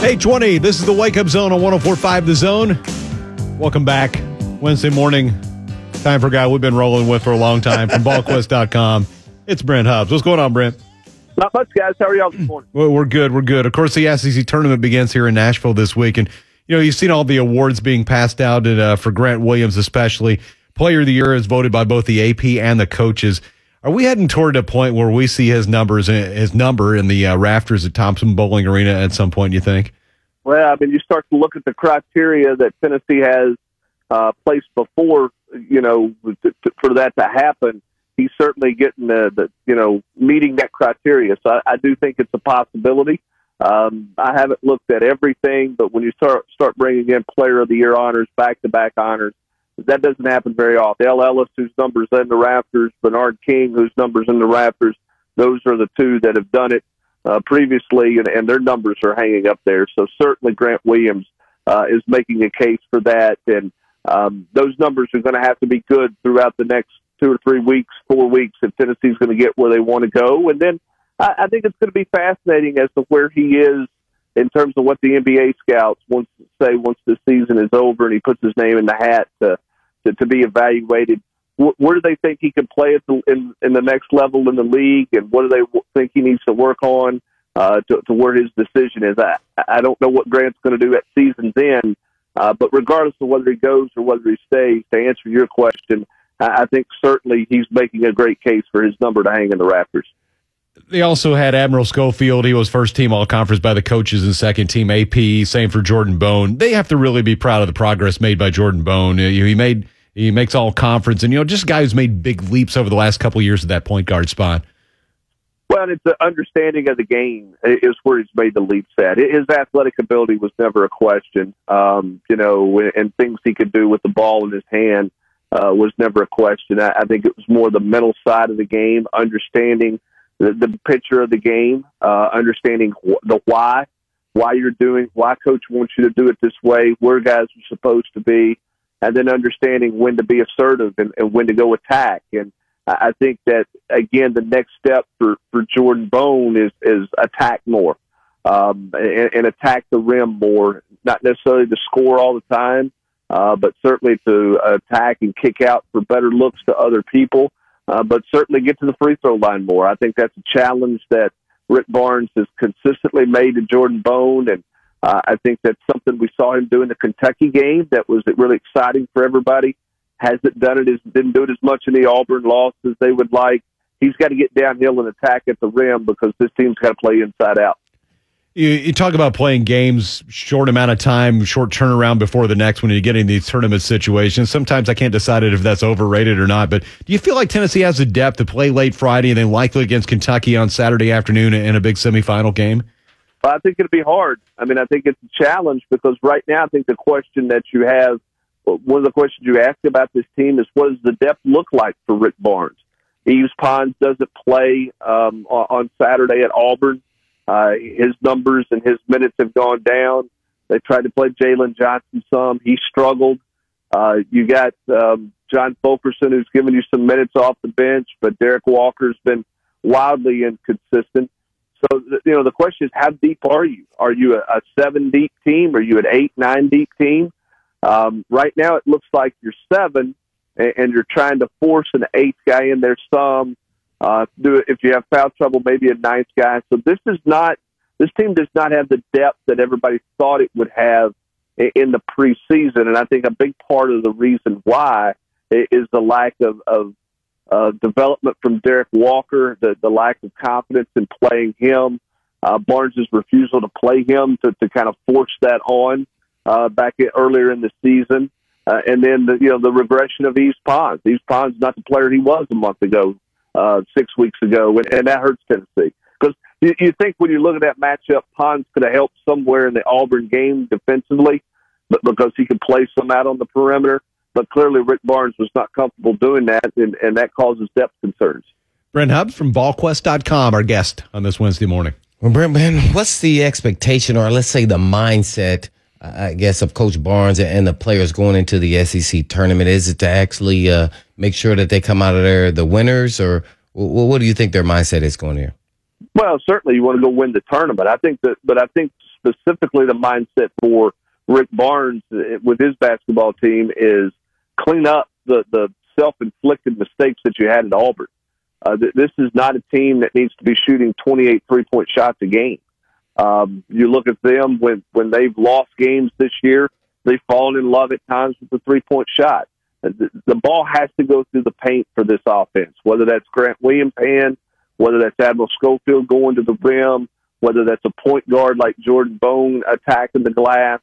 8:20, this is the Wake Up Zone on 104.5 The Zone. Welcome back. Wednesday morning, time for a guy we've been rolling with for a long time from ballquest.com. It's Brent Hubbs. What's going on, Brent? Not much, guys. How are y'all this morning? Well, we're good. We're good. Of course, the SEC tournament begins here in Nashville this week. And, you've seen all the awards being passed out for Grant Williams especially. Player of the Year is voted by both the AP and the coaches. Are we heading toward a point where we see his number in the rafters at Thompson Bowling Arena at some point, you think? Well, I mean, you start to look at the criteria that Tennessee has placed before, for that to happen. He's certainly getting meeting that criteria. So I do think it's a possibility. I haven't looked at everything, but when you start bringing in Player of the Year honors, back-to-back honors, that doesn't happen very often. L. Ellis, whose number's in the rafters, Bernard King, whose number's in the rafters, those are the two that have done it previously, and their numbers are hanging up there. So certainly Grant Williams is making a case for that, and those numbers are going to have to be good throughout the next 2 or 3 weeks, 4 weeks, if Tennessee's going to get where they want to go. And then I think it's going to be fascinating as to where he is in terms of what the NBA scouts once the season is over and he puts his name in the hat to be evaluated. Where do they think he can play in the next level in the league, and what do they think he needs to work on to where his decision is? I don't know what Grant's going to do at season's end, but regardless of whether he goes or whether he stays, to answer your question, I think certainly he's making a great case for his number to hang in the rafters. They also had Admiral Schofield. He was first team all-conference by the coaches and second team AP. Same for Jordan Bone. They have to really be proud of the progress made by Jordan Bone. He makes all-conference, and just a guy who's made big leaps over the last couple of years at that point guard spot. Well, it's the understanding of the game is where he's made the leaps at. His athletic ability was never a question, and things he could do with the ball in his hand was never a question. I think it was more the mental side of the game, understanding the picture of the game, understanding the why coach wants you to do it this way, where guys are supposed to be, and then understanding when to be assertive and when to go attack. And I think that, again, the next step for Jordan Bone is attack more and attack the rim more, not necessarily to score all the time, but certainly to attack and kick out for better looks to other people. But certainly get to the free throw line more. I think that's a challenge that Rick Barnes has consistently made to Jordan Bone, and I think that's something we saw him do in the Kentucky game that was really exciting for everybody. Didn't do it as much in the Auburn loss as they would like. He's got to get downhill and attack at the rim because this team's got to play inside out. You talk about playing games, short amount of time, short turnaround before the next when you get in these tournament situations. Sometimes I can't decide if that's overrated or not, but do you feel like Tennessee has the depth to play late Friday and then likely against Kentucky on Saturday afternoon in a big semifinal game? Well, I think it'll be hard. I mean, I think it's a challenge because right now I think the question that you have, one of the questions you ask about this team is what does the depth look like for Rick Barnes? Yves Pons doesn't play on Saturday at Auburn. His numbers and his minutes have gone down. They tried to play Jalen Johnson some. He struggled. You got John Fulkerson, who's given you some minutes off the bench, but Derek Walker's been wildly inconsistent. So, the question is, how deep are you? Are you a 7-deep team? Are you an 8, 9-deep team? Right now it looks like you're 7, and you're trying to force an 8th guy in there some. If you have foul trouble, maybe a 9th guy. So this team does not have the depth that everybody thought it would have in the preseason. And I think a big part of the reason why is the lack of development from Derek Walker, the lack of confidence in playing him, Barnes' refusal to play him to kind of force that on earlier in the season. And then the regression of Yves Pons. Yves Pons not the player he was a month ago. 6 weeks ago, and that hurts Tennessee. Because you think when you look at that matchup, Pons could have helped somewhere in the Auburn game defensively, but because he could play some out on the perimeter. But clearly Rick Barnes was not comfortable doing that, and that causes depth concerns. Brent Hubbs from ballquest.com, our guest on this Wednesday morning. Well, Brent, man, what's the expectation, or let's say the mindset, I guess, of Coach Barnes and the players going into the SEC tournament? Is it to actually make sure that they come out of there the winners, or what do you think their mindset is going here? Well, certainly you want to go win the tournament. I think specifically the mindset for Rick Barnes with his basketball team is clean up the self-inflicted mistakes that you had at Auburn. This is not a team that needs to be shooting 28 three-point shots a game. You look at them when they've lost games this year, they've fallen in love at times with the three-point shot. The ball has to go through the paint for this offense, whether that's Grant Williams' hand, whether that's Admiral Schofield going to the rim, whether that's a point guard like Jordan Bone attacking the glass.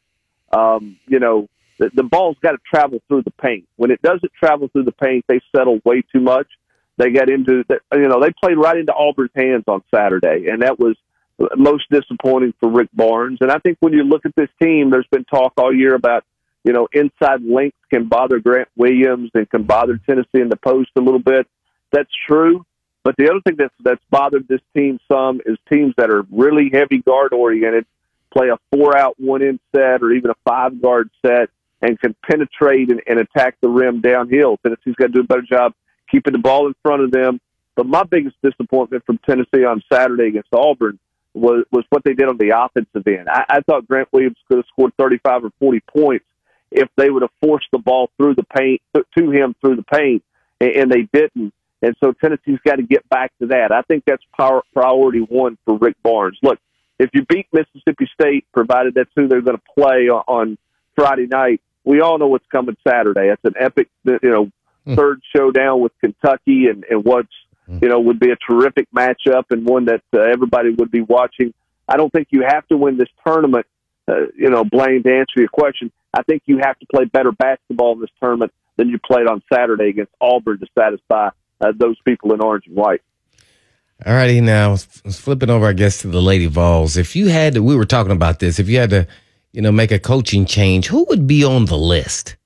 The ball's got to travel through the paint. When it doesn't travel through the paint, they settle way too much. They got into, they played right into Auburn's hands on Saturday, and that was most disappointing for Rick Barnes. And I think when you look at this team, there's been talk all year about, inside length can bother Grant Williams and can bother Tennessee in the post a little bit. That's true. But the other thing that's bothered this team some is teams that are really heavy guard oriented play a 4-out, 1-in set or even a 5-guard set and can penetrate and attack the rim downhill. Tennessee's got to do a better job keeping the ball in front of them. But my biggest disappointment from Tennessee on Saturday against Auburn was what they did on the offensive end. I thought Grant Williams could have scored 35 or 40 points if they would have forced the ball through the paint to him through the paint, and they didn't. And so Tennessee's got to get back to that. I think that's priority one for Rick Barnes. Look, if you beat Mississippi State, provided that's who they're going to play on Friday night, we all know what's coming Saturday. It's an epic, third showdown with Kentucky, and what's would be a terrific matchup and one that everybody would be watching. I don't think you have to win this tournament, Blaine, to answer your question. I think you have to play better basketball in this tournament than you played on Saturday against Auburn to satisfy those people in orange and white. All righty, now let's flip it over, I guess, to the Lady Vols. If you had to, we were talking about this, if you had to, make a coaching change, who would be on the list?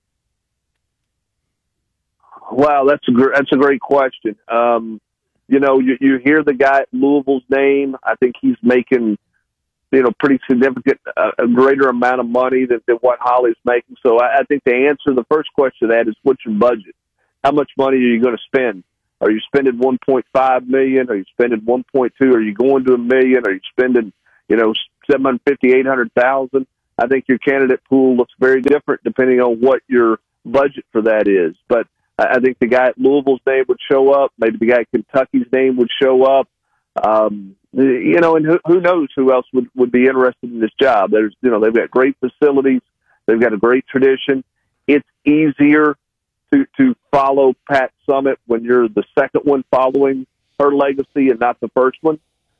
Well, that's a great question. You hear the guy at Louisville's name. I think he's making, pretty significant, a greater amount of money than what Holly's making. So I think the answer, the first question to that is, what's your budget? How much money are you going to spend? Are you spending $1.5 million? Are you spending $1.2? Are you going to $1 million? Are you spending, $750,000, $800,000? I think your candidate pool looks very different depending on what your budget for that is. But I think the guy at Louisville's name would show up. Maybe the guy at Kentucky's name would show up. And who knows who else would be interested in this job. There's, they've got great facilities. They've got a great tradition. It's easier to follow Pat Summitt when you're the second one following her legacy and not the first one.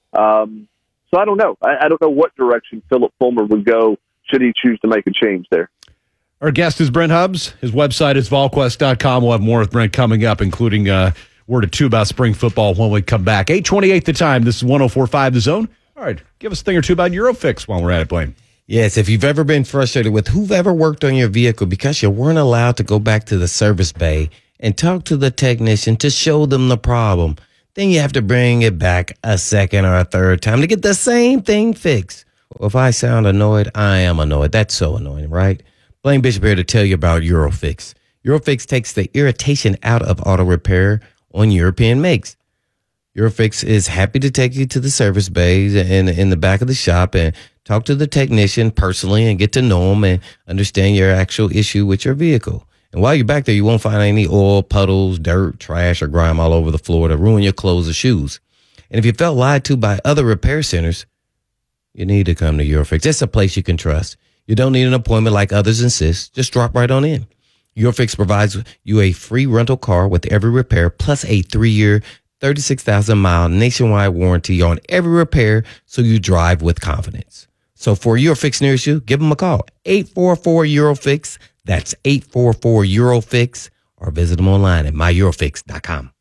So I don't know. I don't know what direction Philip Fulmer would go should he choose to make a change there. Our guest is Brent Hubbs. His website is volquest.com. We'll have more with Brent coming up, including word or two about spring football when we come back. 8:28 the time. This is 104.5 The Zone. All right, give us a thing or two about Eurofix while we're at it, Blaine. Yes, if you've ever been frustrated with whoever worked on your vehicle because you weren't allowed to go back to the service bay and talk to the technician to show them the problem, then you have to bring it back a second or a third time to get the same thing fixed. Well, if I sound annoyed, I am annoyed. That's so annoying, right? Blaine Bishop here to tell you about Eurofix. Eurofix takes the irritation out of auto repair on European makes. Eurofix is happy to take you to the service bays and in the back of the shop and talk to the technician personally and get to know them and understand your actual issue with your vehicle. And while you're back there, you won't find any oil, puddles, dirt, trash, or grime all over the floor to ruin your clothes or shoes. And if you felt lied to by other repair centers, you need to come to Eurofix. It's a place you can trust. You don't need an appointment like others insist. Just drop right on in. Eurofix provides you a free rental car with every repair, plus a 3-year, 36,000-mile nationwide warranty on every repair, so you drive with confidence. So for Eurofix nearest you, give them a call. 844-EUROFIX. That's 844-EUROFIX. Or visit them online at myEurofix.com.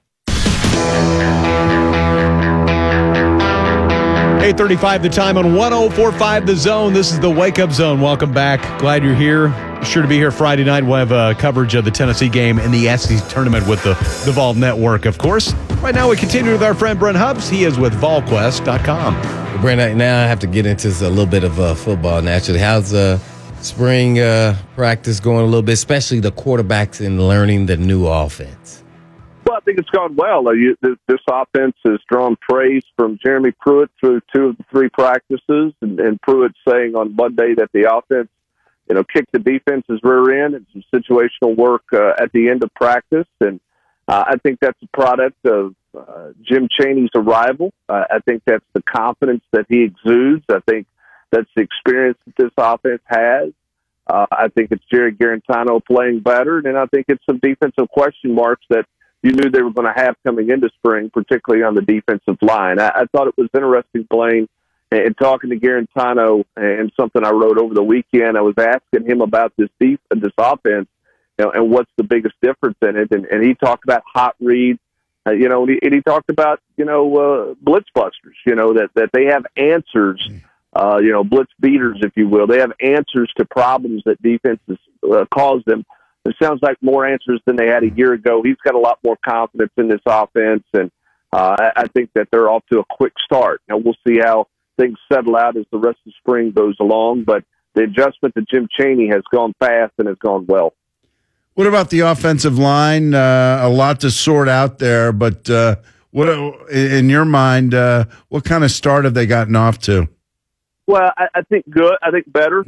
8:35 the time on 104.5 The Zone. This is the Wake Up Zone. Welcome back. Glad you're here. Be sure to be here Friday night. We'll have coverage of the Tennessee game and the SEC tournament with the Vol Network, of course. Right now we continue with our friend Brent Hubbs. He is with VolQuest.com. Brent, now I have to get into a little bit of football naturally. How's spring practice going a little bit, especially the quarterbacks and learning the new offense? Well, I think it's gone well. This offense has drawn praise from Jeremy Pruitt through 2 of the 3 practices, and Pruitt saying on Monday that the offense, kicked the defense's rear end and some situational work at the end of practice. And I think that's a product of Jim Chaney's arrival. I think that's the confidence that he exudes. I think that's the experience that this offense has. I think it's Jerry Garantano playing better, and I think it's some defensive question marks that you knew they were going to have coming into spring, particularly on the defensive line. I thought it was interesting, Blaine, and talking to Garantano, and something I wrote over the weekend. I was asking him about this offense, and what's the biggest difference in it, and he talked about hot reads, and he talked about blitz busters, that they have answers. Blitz beaters, if you will. They have answers to problems that defenses cause them. It sounds like more answers than they had a year ago. He's got a lot more confidence in this offense, and I think that they're off to a quick start. Now, we'll see how things settle out as the rest of spring goes along, but the adjustment to Jim Chaney has gone fast and has gone well. What about the offensive line? A lot to sort out there, but what, in your mind, what kind of start have they gotten off to? Well, I think good. I think better.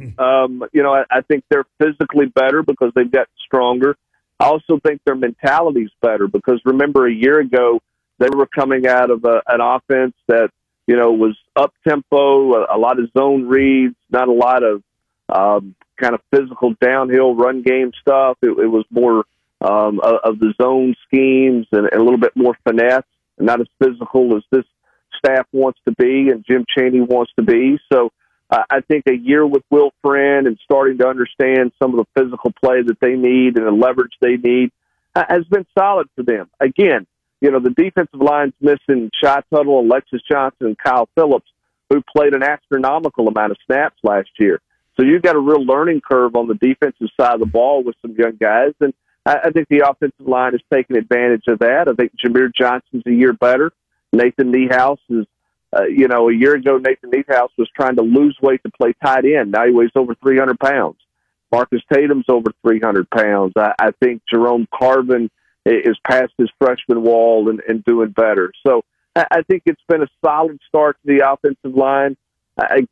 I think they're physically better because they've got stronger. I also think their mentality's better because, remember, a year ago, they were coming out of an offense that, was up-tempo, a lot of zone reads, not a lot of kind of physical downhill run game stuff. It was more of the zone schemes and a little bit more finesse, and not as physical as this staff wants to be and Jim Chaney wants to be. So I think a year with Will Friend and starting to understand some of the physical play that they need and the leverage they need has been solid for them. Again, the defensive line's missing Shy Tuttle, Alexis Johnson, and Kyle Phillips, who played an astronomical amount of snaps last year. So you've got a real learning curve on the defensive side of the ball with some young guys, and I think the offensive line has taken advantage of that. I think Jameer Johnson's a year better. Nathan Niehaus is, a year ago, Nathan Niehaus was trying to lose weight to play tight end. Now he weighs over 300 pounds. Marcus Tatum's over 300 pounds. I think Jerome Carvin is past his freshman wall and doing better. So I think it's been a solid start to the offensive line. I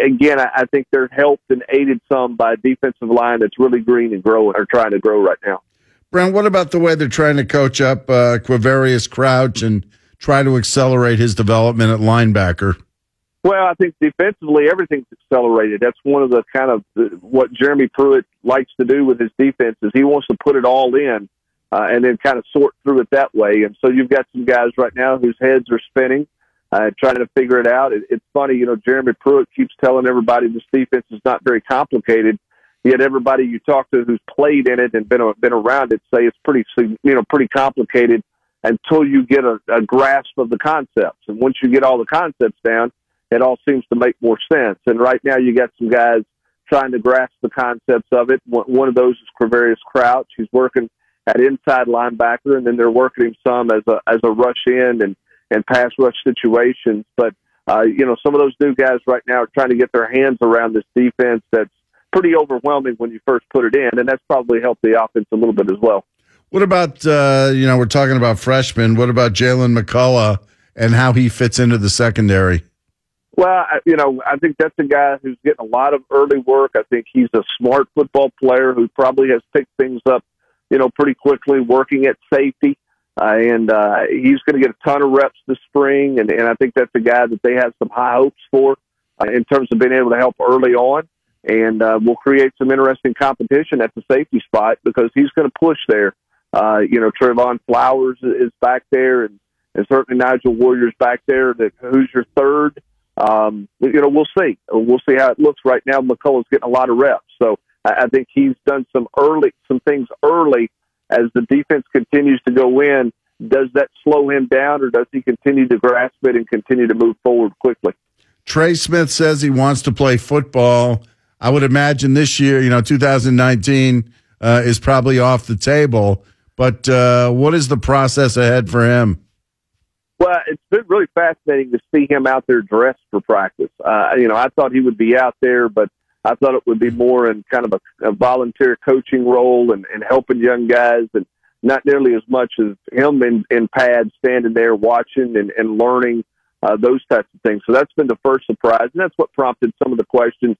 think they're helped and aided some by a defensive line that's really green and growing, or trying to grow right now. Brent, what about the way they're trying to coach up Quavarius Crouch and try to accelerate his development at linebacker? Well, I think defensively everything's accelerated. That's one of the kind of what Jeremy Pruitt likes to do with his defense is he wants to put it all in and then kind of sort through it that way. And so you've got some guys right now whose heads are spinning, trying to figure it out. It's funny, Jeremy Pruitt keeps telling everybody this defense is not very complicated. Yet everybody you talk to who's played in it and been around it say it's pretty complicated until you get a grasp of the concepts. And once you get all the concepts down, it all seems to make more sense. And right now you got some guys trying to grasp the concepts of it. One of those is Quavarius Crouch. He's working at inside linebacker, and then they're working him some as a rush in and pass rush situations. But, some of those new guys right now are trying to get their hands around this defense that's pretty overwhelming when you first put it in, and that's probably helped the offense a little bit as well. What about, we're talking about freshmen. What about Jalen McCullough and how he fits into the secondary? Well, I think that's a guy who's getting a lot of early work. I think he's a smart football player who probably has picked things up, pretty quickly working at safety. And he's going to get a ton of reps this spring. And I think that's a guy that they have some high hopes for in terms of being able to help early on. And we'll create some interesting competition at the safety spot because he's going to push there. Trayvon Flowers is back there, and certainly Nigel Warrior's back there. Who's your third? We'll see. We'll see how it looks. Right now, McCullough's getting a lot of reps, so I think he's done some things early. As the defense continues to go in, does that slow him down, or does he continue to grasp it and continue to move forward quickly? Trey Smith says he wants to play football. I would imagine this year, 2019 is probably off the table. But what is the process ahead for him? Well, it's been really fascinating to see him out there dressed for practice. I thought he would be out there, but I thought it would be more in kind of a volunteer coaching role and helping young guys. And not nearly as much as him in pads standing there watching and learning those types of things. So that's been the first surprise, and that's what prompted some of the questions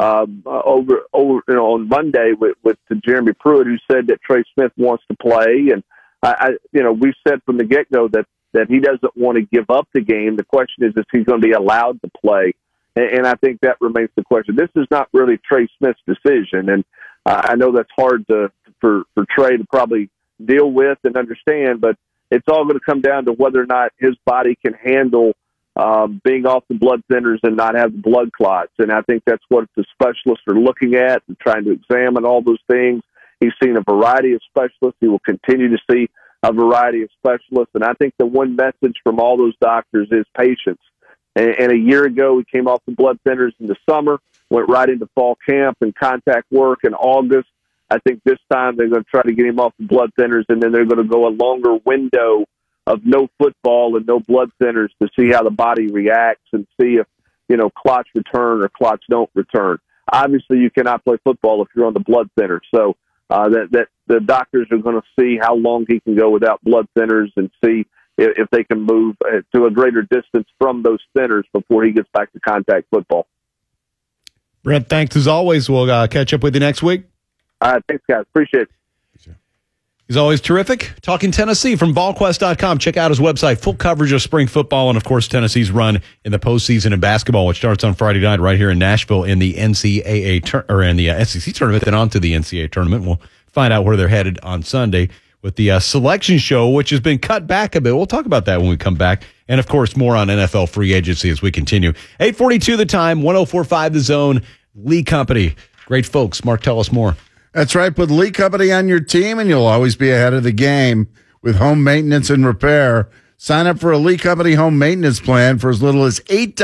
over on Monday with Jeremy Pruitt, who said that Trey Smith wants to play, and we've said from the get-go that he doesn't want to give up the game. The question is he's going to be allowed to play, and I think that remains the question. This is not really Trey Smith's decision, and I know that's hard for Trey to probably deal with and understand, but it's all going to come down to whether or not his body can handle being off the blood thinners and not have the blood clots. And I think that's what the specialists are looking at and trying to examine all those things. He's seen a variety of specialists. He will continue to see a variety of specialists. And I think the one message from all those doctors is patience. And a year ago, he came off the blood thinners in the summer, went right into fall camp and contact work in August. I think this time they're going to try to get him off the blood thinners, and then they're going to go a longer window of no football and no blood thinners to see how the body reacts and see if, clots return or clots don't return. Obviously, you cannot play football if you're on the blood thinner. So that the doctors are going to see how long he can go without blood thinners and see if they can move to a greater distance from those thinners before he gets back to contact football. Brent, thanks as always. We'll catch up with you next week. All right, thanks, guys. Appreciate it. He's always terrific. Talking Tennessee from VolQuest.com. Check out his website. Full coverage of spring football and, of course, Tennessee's run in the postseason in basketball, which starts on Friday night right here in Nashville in the NCAA or in the SEC tournament, then on to the NCAA tournament. We'll find out where they're headed on Sunday with the selection show, which has been cut back a bit. We'll talk about that when we come back. And, of course, more on NFL free agency as we continue. 8:42 the time, 104.5 the zone. Lee Company. Great folks. Mark, tell us more. That's right. Put Lee Company on your team, and you'll always be ahead of the game with home maintenance and repair. Sign up for a Lee Company home maintenance plan for as little as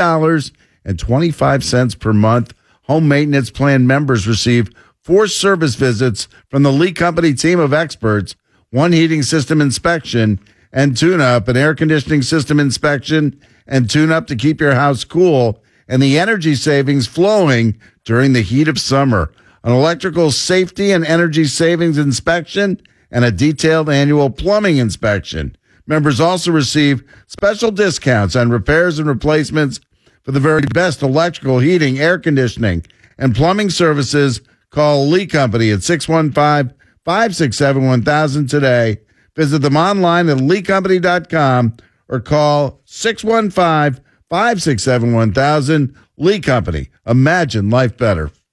$8.25 per month. Home maintenance plan members receive 4 service visits from the Lee Company team of experts, 1 heating system inspection and tune-up, an air conditioning system inspection and tune-up to keep your house cool, and the energy savings flowing during the heat of summer. An electrical safety and energy savings inspection, and a detailed annual plumbing inspection. Members also receive special discounts on repairs and replacements for the very best electrical, heating, air conditioning, and plumbing services. Call Lee Company at 615-567-1000 today. Visit them online at leecompany.com or call 615-567-1000. Lee Company. Imagine life better.